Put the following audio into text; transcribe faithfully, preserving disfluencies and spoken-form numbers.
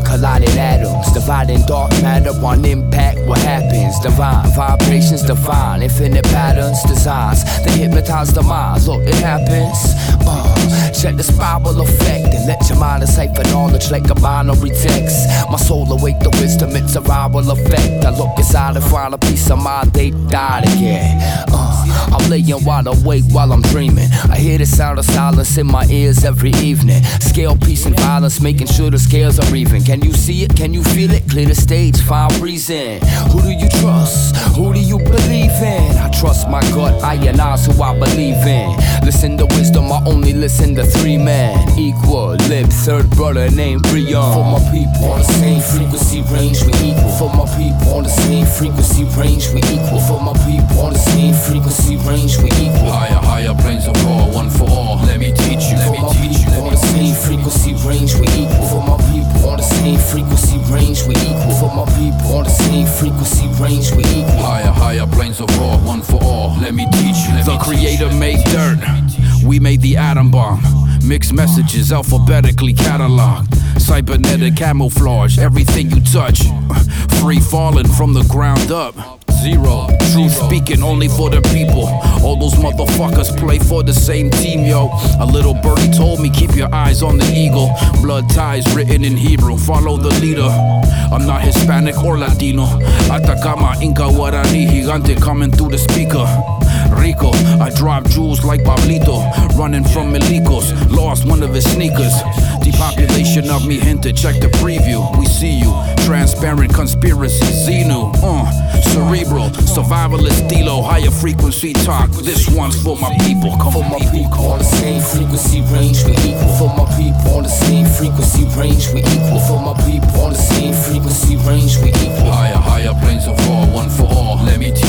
colliding atoms, dividing dark matter on impact. What happens? Divine vibrations, divine infinite patterns, designs that hypnotize the mind. Look, it happens. Uh, check the spiral effect and let your mind decipher knowledge like a binary text. My soul awake the wisdom, it's a viral effect. I look inside and find a piece of mind, they died again. Uh, I'm laying wide awake while I'm dreaming. I hear the sound of silence in my ears every evening. Scale peace and violence, making sure the scales are even. Can you see it? Can you feel it? Clear the stage, find reason. Who do you trust? Who do you believe in? I trust my gut, I and I's who I believe in. Listen to wisdom, I only listen to three men. Equal, lip, third brother named Brion. For my people on the same frequency range, we equal. For my people on the same frequency range, we equal. For my people on the same frequency range, we equal. Higher, higher planes of law, one for all. Let me teach you, let me teach you. For my people on the same frequency range, we equal. For my people on the same frequency range, we equal. For my people on the same frequency range, we equal. Higher, higher planes of law, one for all. Let me teach you. Let the me creator teach you. made dirt. We made the atom bomb. Mixed messages alphabetically cataloged. Cybernetic camouflage, everything you touch. Free falling from the ground up. Zero. Truth speaking only for the people. All those motherfuckers play for the same team, yo. A little birdie told me keep your eyes on the eagle. Blood ties written in Hebrew, follow the leader. I'm not Hispanic or Latino. Atacama, Inca, Guarani, Gigante coming through the speaker. Rico, I drop jewels like Pablito. Running from Milicos, lost one of his sneakers. Depopulation of mi gente, check the preview. We see you, transparent conspiracy, Xenu, uh, cerebral, survivalist Dilo, higher frequency talk. This one's for my people, come For on, my people, people come on the same frequency range, we equal. For my people on the same frequency range, we equal. For my people on the same frequency range, we equal. Higher, higher planes of law, one for all. Let me